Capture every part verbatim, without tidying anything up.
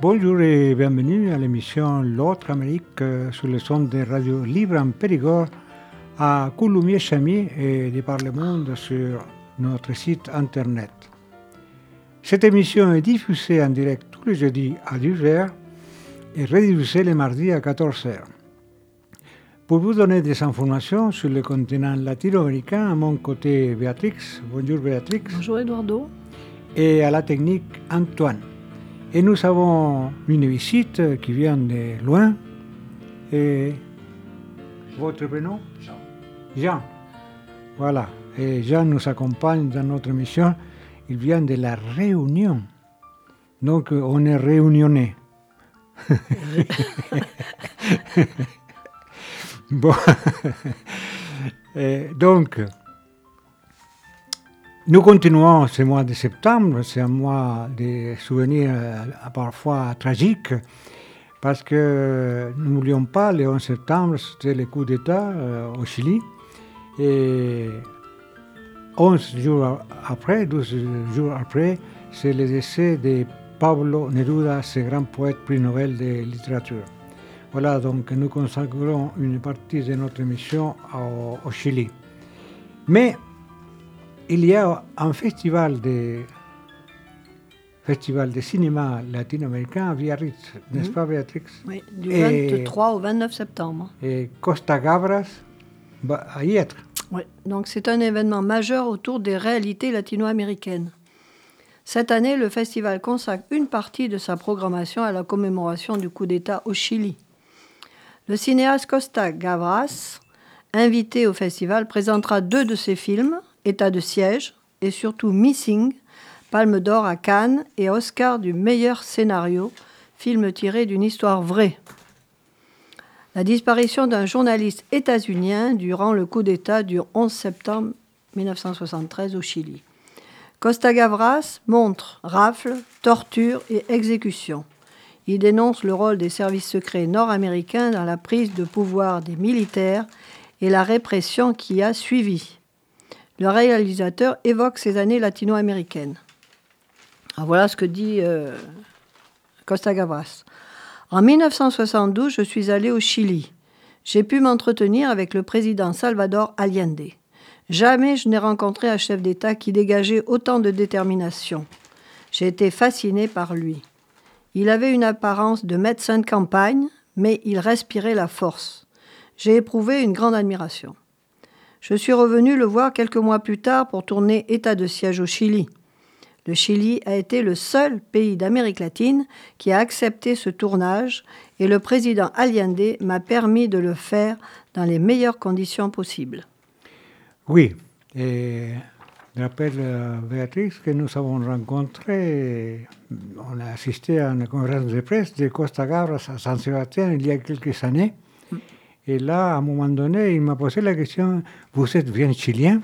Bonjour et bienvenue à l'émission L'autre Amérique euh, sur le son de Radio Libre en Périgord à Coulommiers-Chamy et de par le monde sur notre site internet. Cette émission est diffusée en direct tous les jeudis à dix heures et rediffusée les mardis à quatorze heures. Pour vous donner des informations sur le continent latino-américain, à mon côté Béatrix. Bonjour Béatrix. Bonjour Eduardo. Et à la technique Antoine. Et nous avons une visite qui vient de loin. Et votre prénom? Jean. Jean. Voilà. Et Jean nous accompagne dans notre mission. Il vient de la Réunion. Donc, on est réunionnais. Bon. Et donc, nous continuons ce mois de septembre, c'est un mois de souvenirs euh, parfois tragiques, parce que n'oublions pas, le onze septembre, c'était le coup d'État euh, au Chili, et onze jours après, douze jours après, c'est le décès de Pablo Neruda, ce grand poète prix Nobel de littérature. Voilà, donc nous consacrons une partie de notre émission au, au Chili. Mais il y a un festival de, festival de cinéma latino-américain à Biarritz, mmh. n'est-ce pas Béatrix? Oui, du vingt-trois au vingt-neuf septembre. Et Costa Gavras va y être. Oui, donc c'est un événement majeur autour des réalités latino-américaines. Cette année, le festival consacre une partie de sa programmation à la commémoration du coup d'État au Chili. Le cinéaste Costa Gavras, invité au festival, présentera deux de ses films, État de siège et surtout Missing, Palme d'or à Cannes et Oscar du meilleur scénario, film tiré d'une histoire vraie. La disparition d'un journaliste états-unien durant le coup d'État du onze septembre dix-neuf cent soixante-treize au Chili. Costa Gavras montre rafles, tortures et exécutions. Il dénonce le rôle des services secrets nord-américains dans la prise de pouvoir des militaires et la répression qui a suivi. Le réalisateur évoque ces années latino-américaines. Alors voilà ce que dit euh, Costa Gavras. En dix-neuf cent soixante-douze, je suis allé au Chili. J'ai pu m'entretenir avec le président Salvador Allende. Jamais je n'ai rencontré un chef d'État qui dégageait autant de détermination. J'ai été fasciné par lui. Il avait une apparence de médecin de campagne, mais il respirait la force. J'ai éprouvé une grande admiration. Je suis revenu le voir quelques mois plus tard pour tourner État de siège au Chili. Le Chili a été le seul pays d'Amérique latine qui a accepté ce tournage et le président Allende m'a permis de le faire dans les meilleures conditions possibles. Oui, et je rappelle à Béatrix que nous avons rencontré, on a assisté à une conférence de presse de Costa Gavras à San Sébastien il y a quelques années. Et là, à un moment donné, il m'a posé la question, vous êtes bien chilien?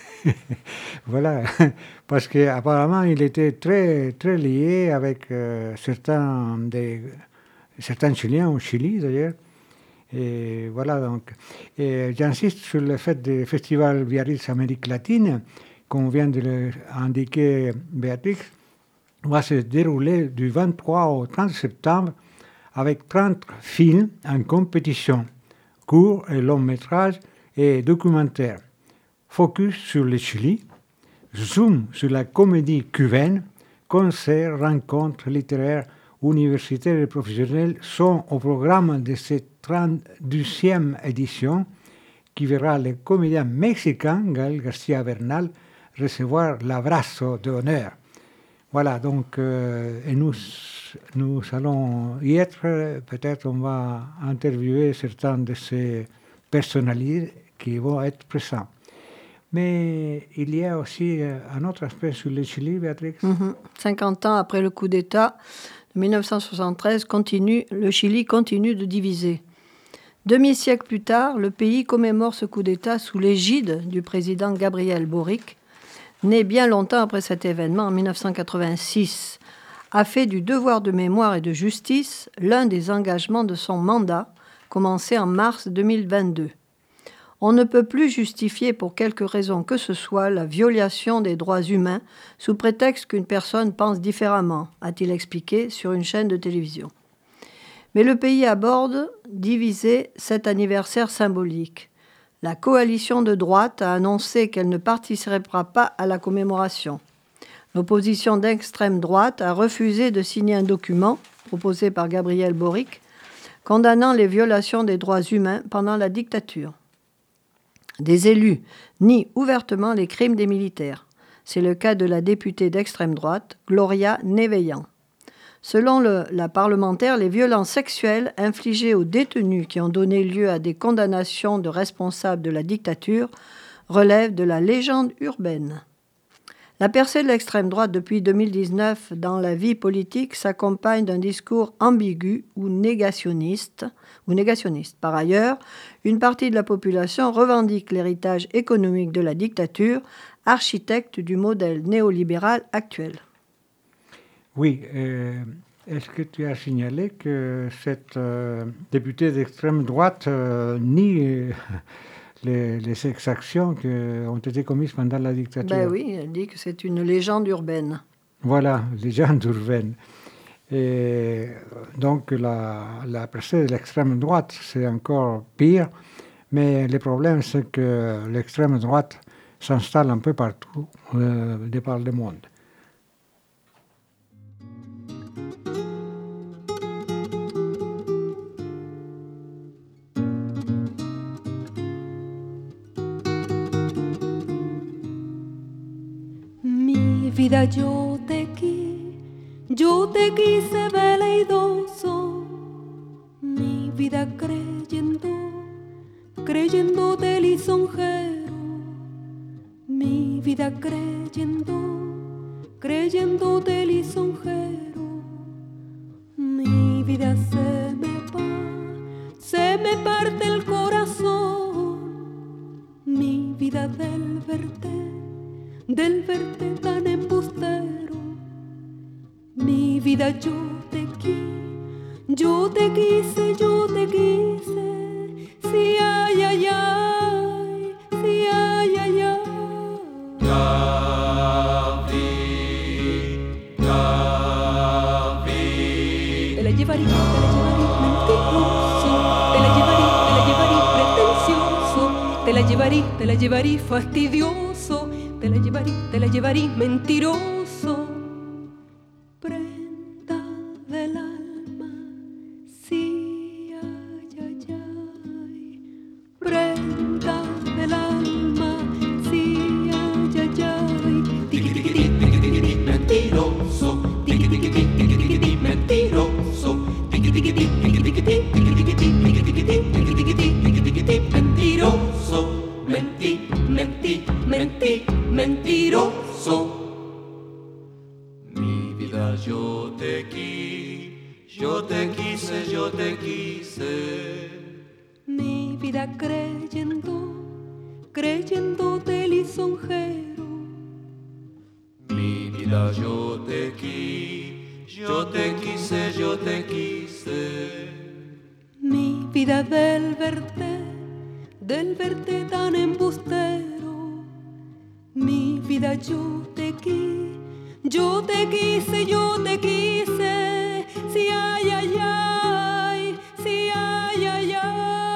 Voilà, parce qu'apparemment, il était très, très lié avec euh, certains, des, certains Chiliens au Chili, d'ailleurs. Et voilà, donc. Et j'insiste sur le fait du festival Biarritz Amérique latine, qu'on vient de l'indiquer Béatrix, va se dérouler du vingt-trois au trente septembre avec trente films en compétition, courts et longs métrages et documentaires. Focus sur le Chili, zoom sur la comédie cubaine, concerts, rencontres littéraires, universitaires et professionnelles sont au programme de cette trente-deuxième édition qui verra le comédien mexicain Gaël García Bernal recevoir l'abrazo d'honneur. Voilà, donc, euh, et nous, nous allons y être, peut-être on va interviewer certains de ces personnalités qui vont être présents. Mais il y a aussi un autre aspect sur le Chili, Béatrix. Mmh. cinquante ans après le coup d'État de dix-neuf cent soixante-treize, continue, le Chili continue de diviser. Demi-siècle plus tard, le pays commémore ce coup d'État sous l'égide du président Gabriel Boric, né bien longtemps après cet événement en dix-neuf cent quatre-vingt-six, a fait du devoir de mémoire et de justice l'un des engagements de son mandat, commencé en mars deux mille vingt-deux. On ne peut plus justifier pour quelque raison que ce soit la violation des droits humains sous prétexte qu'une personne pense différemment, a-t-il expliqué sur une chaîne de télévision. Mais le pays aborde, divisé, cet anniversaire symbolique. La coalition de droite a annoncé qu'elle ne participera pas à la commémoration. L'opposition d'extrême droite a refusé de signer un document, proposé par Gabriel Boric, condamnant les violations des droits humains pendant la dictature. Des élus nient ouvertement les crimes des militaires. C'est le cas de la députée d'extrême droite, Gloria Neveyan. Selon le, la parlementaire, les violences sexuelles infligées aux détenus qui ont donné lieu à des condamnations de responsables de la dictature relèvent de la légende urbaine. La percée de l'extrême droite depuis deux mille dix-neuf dans la vie politique s'accompagne d'un discours ambigu ou négationniste, ou négationniste. Par ailleurs, une partie de la population revendique l'héritage économique de la dictature, architecte du modèle néolibéral actuel. Oui, euh, est-ce que tu as signalé que cette euh, députée d'extrême droite euh, nie euh, les, les exactions qui ont été commises pendant la dictature? Ben oui, elle dit que c'est une légende urbaine. Voilà, légende urbaine. Et donc la, la percée de l'extrême droite, c'est encore pire, mais le problème, c'est que l'extrême droite s'installe un peu partout euh, de par le monde. Mi vida yo te quise, yo te quise veleidoso, mi vida creyendo, creyéndote lisonjero, mi vida creyendo, creyéndote lisonjero, mi vida se me va, se me parte el corazón, mi vida del verte, del verte tan embustero, mi vida yo te quise, yo te quise, yo te quise, si ay, ay, ay, si ay, ay, ay. La vi, la vi. Te la llevaré, te la llevaré mentiroso, te la llevaré, te la llevaré pretencioso, te la llevaré, te la llevaré fastidioso, te la llevaré, te la llevaré mentiroso. Prenda del alma, sí, ay, ay, ay. Prenda del alma, sí, ay, ay, ay. Tiqui, tiqui, tiqui, tiqui, tiqui, mentiroso. Tiqui, tiqui, tiqui, tiqui, tiqui, mentiroso. Tiqui, tiqui, tiqui, tiqui, tiqui, tiqui, tiqui, tiqui, tiqui, tiqui, tiqui, tiqui, tiqui, tiqui, mentiroso. Mentí, mentí, mentí, mentiroso. Mi vida yo te quise, yo te quise, yo te quise. Mi vida creyendo, creyéndote lisonjero. Mi vida yo te quise, yo te quise, yo te quise. Mi vida del verte, del verte tan embustero. Mi vida yo te quise, yo te quise, yo te quise. Si ay, ay, ay, si ay, ay, ay.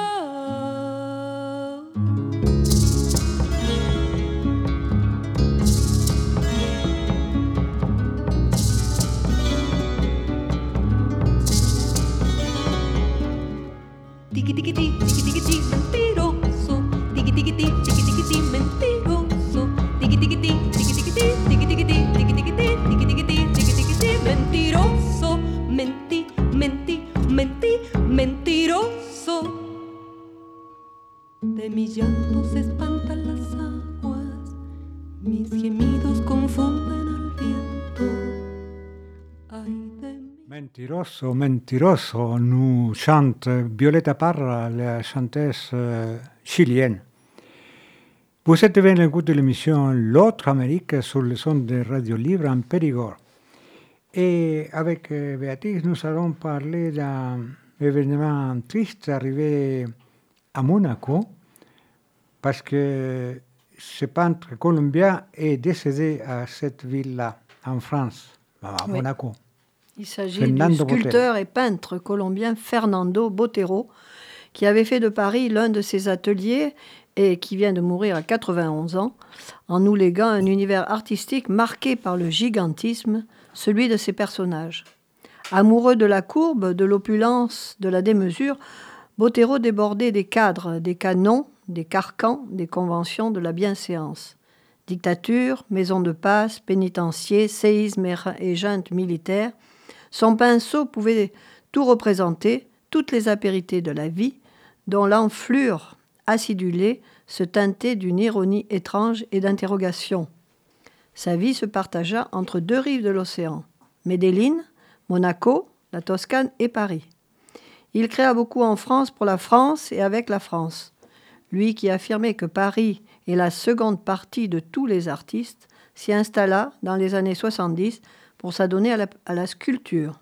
Tiqui, tiqui, tiqui, tiqui, tiqui, mentiroso. Tiqui, tiqui, tiqui, tiqui, tiqui, tiqui, mentiroso. Tiqui, tiqui, tiqui, tiqui, tiqui, tiqui, tiqui, tiqui, tiqui, tiqui, tiqui, tiqui, tiqui, tiqui, tiqui, mentiroso. Mentí, mentí, mentí, mentiroso. De mi llanto se espantan las aguas, mis gemidos confunden al viento. Ay de mí. Mentiroso, mentiroso, nous chante Violeta Parra, la chanteuse euh, chilienne. Vous êtes bien l'écoute de l'émission L'autre Amérique sur le son de Radio Libre en Périgord. Et avec euh, Béatrice, nous allons parler d'un événement triste arrivé à Monaco parce que ce peintre colombien est décédé à cette ville-là, en France, à Oui. Monaco. Il s'agit Fernando du sculpteur et peintre colombien Fernando Botero, qui avait fait de Paris l'un de ses ateliers et qui vient de mourir à quatre-vingt-onze ans, en nous léguant un univers artistique marqué par le gigantisme, celui de ses personnages. Amoureux de la courbe, de l'opulence, de la démesure, Botero débordait des cadres, des canons, des carcans, des conventions de la bienséance. Dictature, maison de passe, pénitencier, séisme et junte militaire, son pinceau pouvait tout représenter, toutes les apérités de la vie, dont l'enflure acidulée se teintait d'une ironie étrange et d'interrogation. Sa vie se partagea entre deux rives de l'océan, Medellín, Monaco, la Toscane et Paris. Il créa beaucoup en France pour la France et avec la France. Lui qui affirmait que Paris est la seconde partie de tous les artistes, s'y installa dans les années soixante-dix pour s'adonner à la, à la sculpture.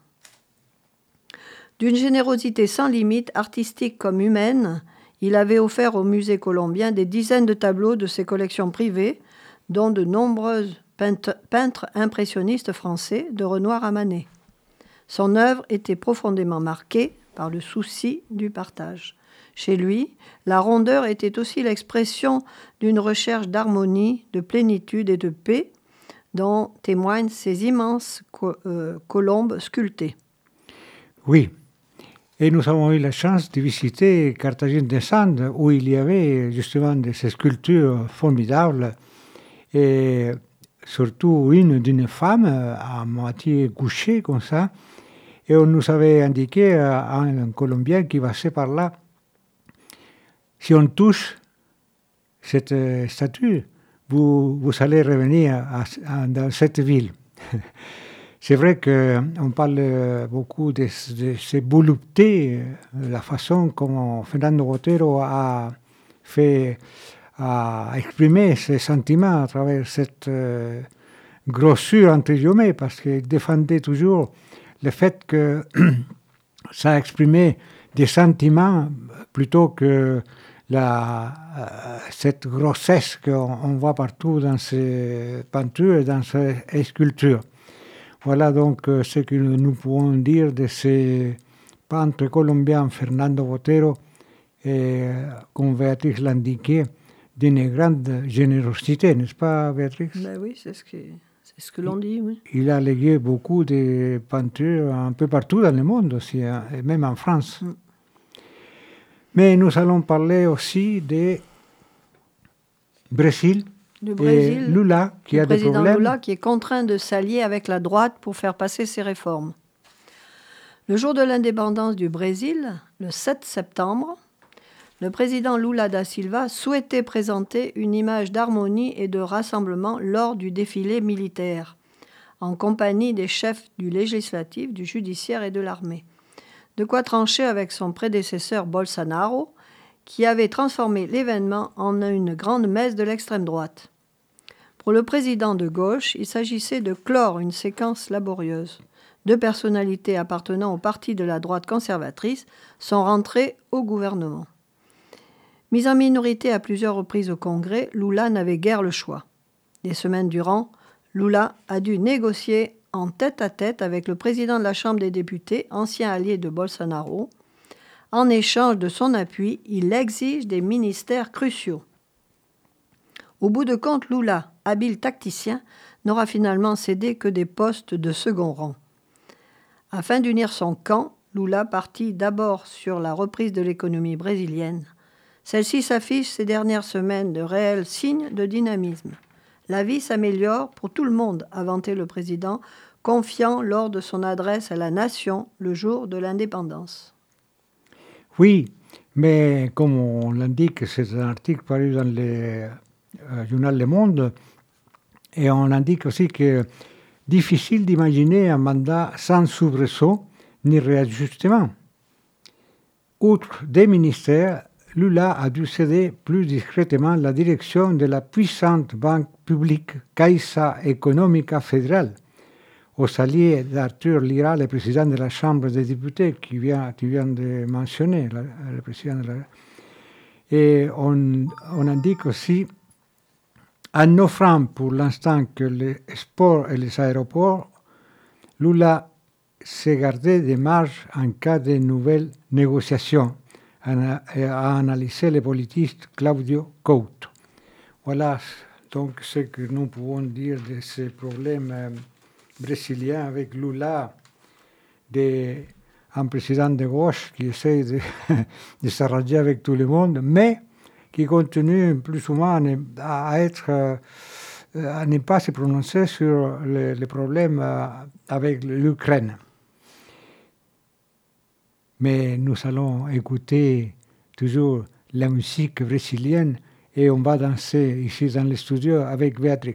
D'une générosité sans limite, artistique comme humaine, il avait offert au musée colombien des dizaines de tableaux de ses collections privées, dont de nombreux peintres, peintres impressionnistes français, de Renoir à Manet. Son œuvre était profondément marquée par le souci du partage. Chez lui, la rondeur était aussi l'expression d'une recherche d'harmonie, de plénitude et de paix, dont témoignent ces immenses co- euh, colombes sculptées. Oui, et nous avons eu la chance de visiter Carthagène des Indes, où il y avait justement de ces sculptures formidables, et surtout une d'une femme à moitié couchée comme ça, et on nous avait indiqué à un Colombien qui passait par là, si on touche cette statue, vous, vous allez revenir à, à, dans cette ville. C'est vrai qu'on parle beaucoup de, de ces voluptés, la façon comme Fernando Botero a fait, a exprimé ses sentiments à travers cette euh, grossure, entre guillemets, parce qu'il défendait toujours le fait que ça exprimait des sentiments plutôt que la, euh, cette grossesse qu'on on voit partout dans ces peintures et dans ces sculptures. Voilà donc euh, ce que nous pouvons dire de ce peintre colombien Fernando Botero, et comme Béatrice l'indiquait, d'une grande générosité, n'est-ce pas, Béatrice? Ben oui, c'est ce que, c'est ce que l'on dit, oui. Il a légué beaucoup de peintures un peu partout dans le monde aussi, hein, et même en France. Mm. Mais nous allons parler aussi de Brésil. Du Brésil, et Lula, qui le a des président problèmes. Lula qui est contraint de s'allier avec la droite pour faire passer ses réformes. Le jour de l'indépendance du Brésil, le sept septembre, le président Lula da Silva souhaitait présenter une image d'harmonie et de rassemblement lors du défilé militaire, en compagnie des chefs du législatif, du judiciaire et de l'armée. De quoi trancher avec son prédécesseur Bolsonaro, qui avait transformé l'événement en une grande messe de l'extrême droite. Pour le président de gauche, il s'agissait de clore une séquence laborieuse. Deux personnalités appartenant au parti de la droite conservatrice sont rentrées au gouvernement. Mis en minorité à plusieurs reprises au Congrès, Lula n'avait guère le choix. Des semaines durant, Lula a dû négocier en tête-à-tête avec le président de la Chambre des députés, ancien allié de Bolsonaro. En échange de son appui, il exige des ministères cruciaux. Au bout de compte, Lula, habile tacticien, n'aura finalement cédé que des postes de second rang. Afin d'unir son camp, Lula partit d'abord sur la reprise de l'économie brésilienne. Celle-ci s'affiche ces dernières semaines de réels signes de dynamisme. La vie s'améliore pour tout le monde, a vanté le président, confiant lors de son adresse à la nation le jour de l'indépendance. Oui, mais comme on l'indique, c'est un article paru dans le euh, journal Le Monde, et on indique aussi que difficile d'imaginer un mandat sans soubresaut ni réajustement. Outre des ministères, Lula a dû céder plus discrètement la direction de la puissante banque publique Caixa Económica Federal aux alliés d'Arthur Lira, le président de la Chambre des députés, qui vient, tu viens de mentionner, la, le président de la... Et on, on indique aussi, en offrant pour l'instant que les sports et les aéroports, Lula s'est gardé des marges en cas de nouvelles négociations, a, a analysé le politiste Claudio Couto. Voilà donc ce que nous pouvons dire de ces problèmes euh, brésiliens avec Lula, de, un président de gauche qui essaie de, de s'arranger avec tout le monde, mais qui continue plus ou moins à, à être, euh, à ne pas se prononcer sur les, les problèmes euh, avec l'Ukraine. Mais nous allons écouter toujours la musique brésilienne et on va danser ici dans le studio avec Béatrix.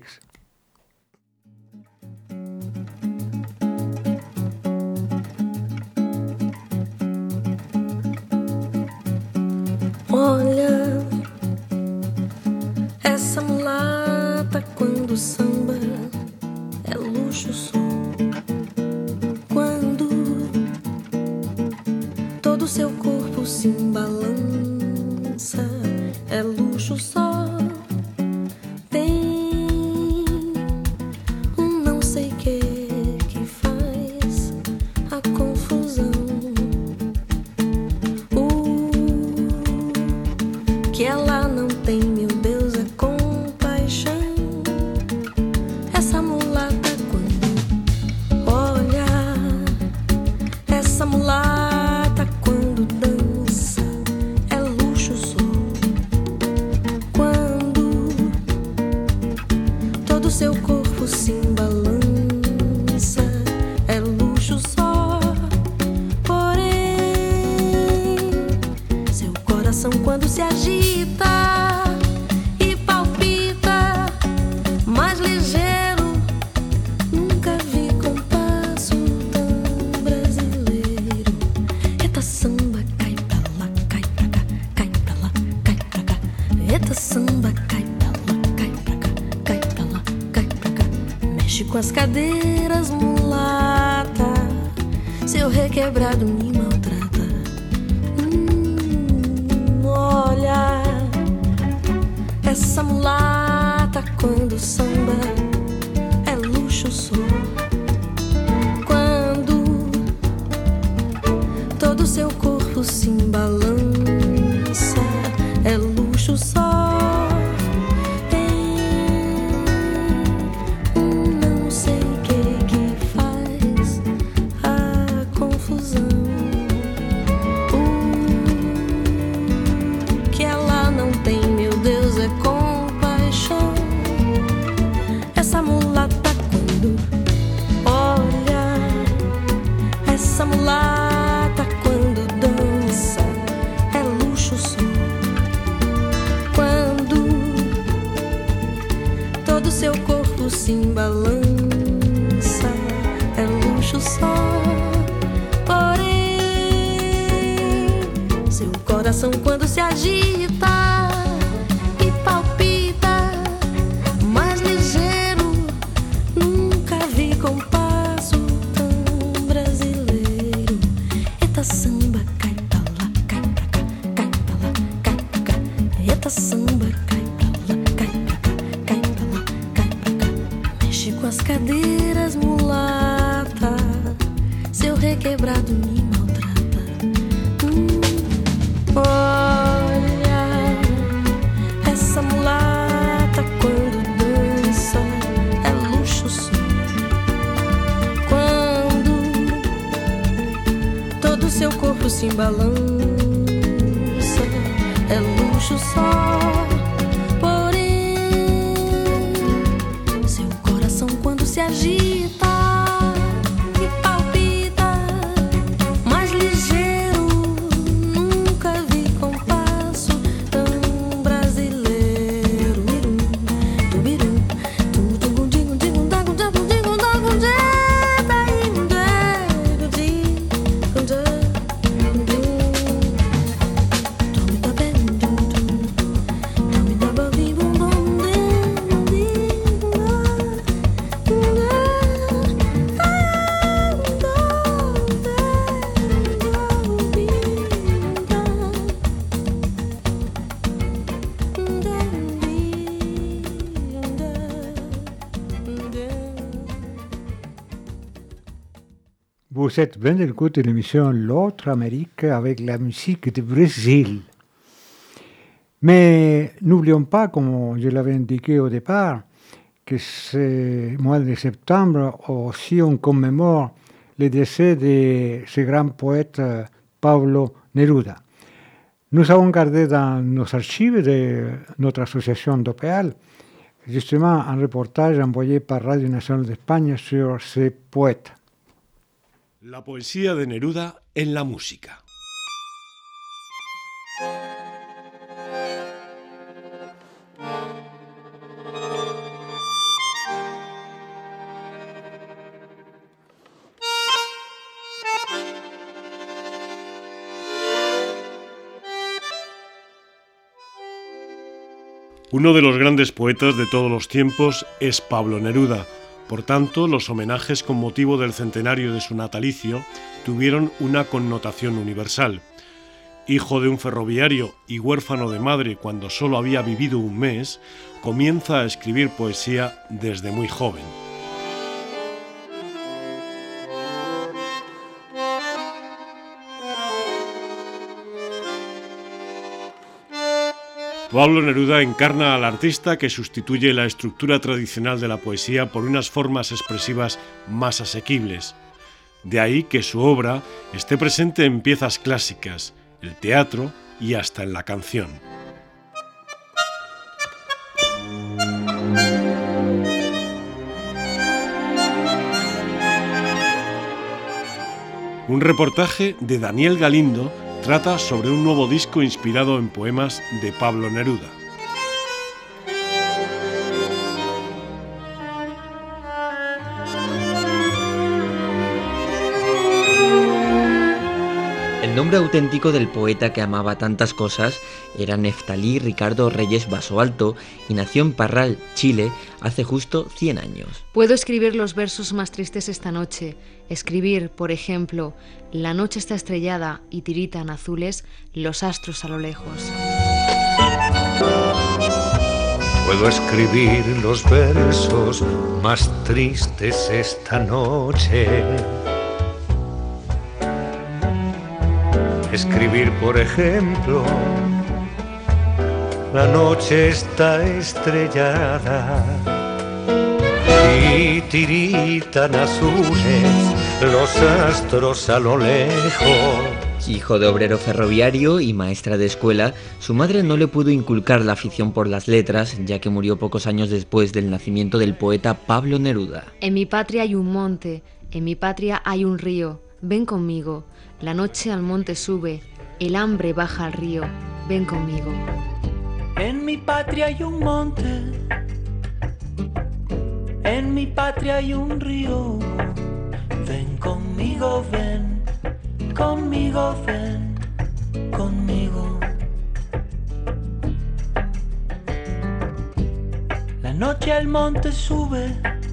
Olha, essa mulata quando samba é luxo só. Quando todo seu corpo se embalança, é luxo só. Tem um não sei que que faz a confusão. O que ela não tem, meu Deus, é compaixão. Essa mulata quando olha, essa mulata quando dança, é luxo só. Quando todo seu corpo se embalança, é luxo só. Porém, seu coração quando se agita e palpita mais ligeiro, nunca vi compasso tão brasileiro. Eita samba, cai pra lá, cai pra cá, cai pra lá, cai pra cá. Eita samba, cai pra lá, cai pra cá, cai pra lá, cai pra cá. Mexe com as cadeiras, mulata, seu requebrado me maltrata. Hum, olha, essa mulata quando samba é luxo só. Quando todo seu corpo se embalança, é luxo só. Tem um não sei que que faz a confusão. O que ela não tem, meu Deus, é compaixão. Essa mulata quando olha, essa mulata quando dança, é luxo só. Quando todo seu corpo se embalança, é luxo só. Porém, seu coração quando se agita e palpita mais ligeiro, nunca vi compasso tão brasileiro. Eita samba, cai pra lá, cai pra cá, cai pra lá, cai pra cá. Eita samba, cai pra lá, cai pra cá, cai pra lá, cai pra cá. Mexe com as cadeiras, mulata, seu requebrado me maltrata. Hum, olha, essa mulata quando dança, é luxo só. Quando todo seu corpo se embalança, é luxo só. Porém, seu coração quando se agita e palpita mais ligeiro, nunca vi compasso tão brasileiro. Tubirum, tum, tum, tum, tum, tum, tum, tum, tum, tum, tum, tum, tum, tum, Vous êtes bien écouté l'émission L'autre Amérique avec la musique du Brésil. Mais n'oublions pas, comme je l'avais indiqué au départ, que ce mois de septembre aussi on commémore le décès de ce grand poète Pablo Neruda. Nous avons gardé dans nos archives de notre association d'Opéal justement un reportage envoyé par Radio Nacional de España sur ce poète. La poesía de Neruda en la música. Uno de los grandes poetas de todos los tiempos es Pablo Neruda. Por tanto, los homenajes con motivo del centenario de su natalicio tuvieron una connotación universal. Hijo de un ferroviario y huérfano de madre cuando solo había vivido un mes, comienza a escribir poesía desde muy joven. Pablo Neruda encarna al artista que sustituye la estructura tradicional de la poesía por unas formas expresivas más asequibles. De ahí que su obra esté presente en piezas clásicas, el teatro y hasta en la canción. Un reportaje de Daniel Galindo trata sobre un nuevo disco inspirado en poemas de Pablo Neruda. El nombre auténtico del poeta que amaba tantas cosas era Neftalí Ricardo Reyes Basoalto y nació en Parral, Chile, hace justo cien años. Puedo escribir los versos más tristes esta noche. Escribir, por ejemplo, la noche está estrellada y tiritan azules los astros a lo lejos. Puedo escribir los versos más tristes esta noche. Escribir, por ejemplo, la noche está estrellada y tiritan azules los astros a lo lejos. Hijo de obrero ferroviario y maestra de escuela, su madre no le pudo inculcar la afición por las letras, ya que murió pocos años después del nacimiento del poeta Pablo Neruda. En mi patria hay un monte, en mi patria hay un río, ven conmigo. La noche al monte sube, el hambre baja al río, ven conmigo. En mi patria hay un monte, en mi patria hay un río, ven conmigo, ven, conmigo, ven, conmigo. La noche al monte sube,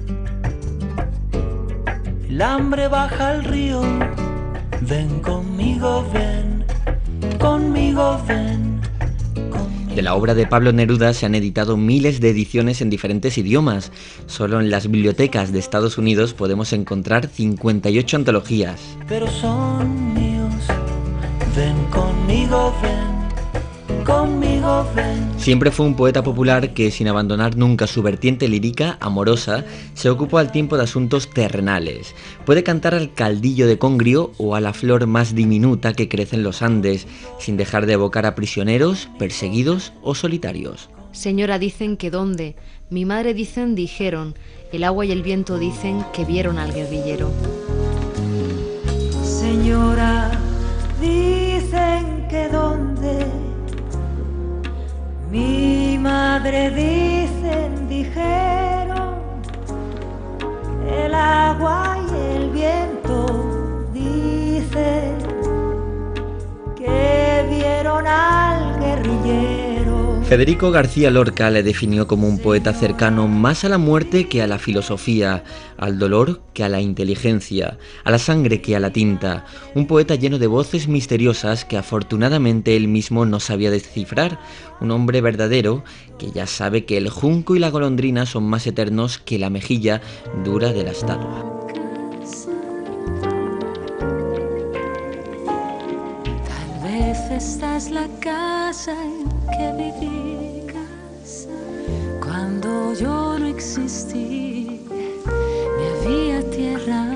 el hambre baja al río. Ven conmigo, ven, conmigo, ven, conmigo. De la obra de Pablo Neruda se han editado miles de ediciones en diferentes idiomas. Solo en las bibliotecas de Estados Unidos podemos encontrar cincuenta y ocho antologías. Pero son míos, ven conmigo, ven, conmigo, ven. Siempre fue un poeta popular que, sin abandonar nunca su vertiente lírica, amorosa, se ocupó al tiempo de asuntos terrenales. Puede cantar al caldillo de Congrio o a la flor más diminuta que crece en los Andes, sin dejar de evocar a prisioneros, perseguidos o solitarios. Señora, dicen que dónde, mi madre dicen dijeron, el agua y el viento dicen que vieron al guerrillero. Señora, dicen que dónde, mi madre dicen, dijeron, el agua y el viento dicen que vieron al guerrillero. Federico García Lorca le definió como un poeta cercano más a la muerte que a la filosofía, al dolor que a la inteligencia, a la sangre que a la tinta. Un poeta lleno de voces misteriosas que afortunadamente él mismo no sabía descifrar. Un hombre verdadero que ya sabe que el junco y la golondrina son más eternos que la mejilla dura de la estatua. eras la casa en que viví. Cuando yo no existí, ni había tierra.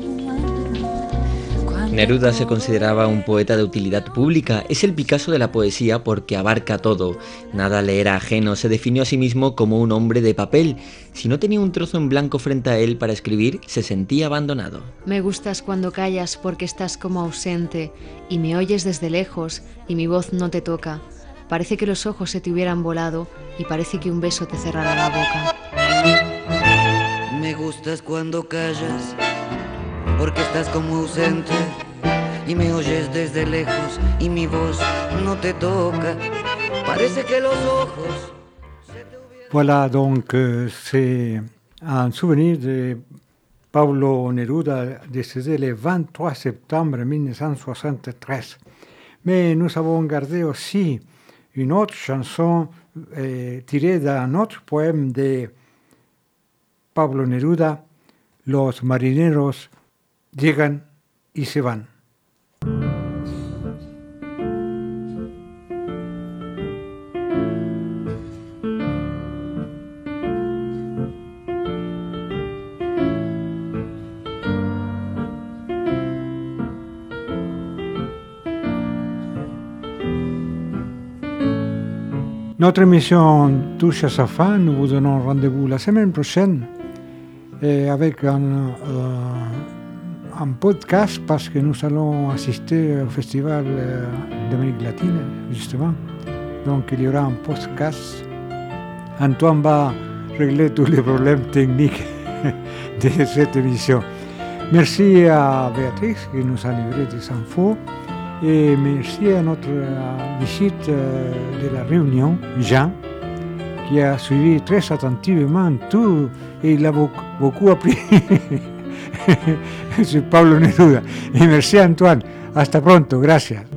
Neruda se consideraba un poeta de utilidad pública. Es el Picasso de la poesía porque abarca todo. Nada le era ajeno. Se definió a sí mismo como un hombre de papel. Si no tenía un trozo en blanco frente a él para escribir, se sentía abandonado. Me gustas cuando callas porque estás como ausente y me oyes desde lejos y mi voz no te toca. Parece que los ojos se te hubieran volado y parece que un beso te cerrara la boca. Me gustas cuando callas porque estás como ausente y me oyes desde lejos y mi voz no te toca. Parece que los ojos... Voilà, donc euh, c'est un souvenir de Pablo Neruda décédé le vingt-trois septembre mille neuf cent soixante-treize. Mais nous avons gardé aussi une autre chanson euh, tirée d'un autre poème de Pablo Neruda, Los marineros llegan y se van. Notre émission touche à sa fin. Nous vous donnons rendez-vous la semaine prochaine et avec un, euh, un podcast parce que nous allons assister au festival euh, d'Amérique latine, justement. Donc il y aura un podcast. Antoine va régler tous les problèmes techniques de cette émission. Merci à Béatrice qui nous a livré des infos. Et merci à notre euh, visite euh, de la Réunion, Jean, qui a suivi très attentivement tout et il a beaucoup, beaucoup appris sur Pablo Neruda. Et merci Antoine. Hasta pronto. Gracias.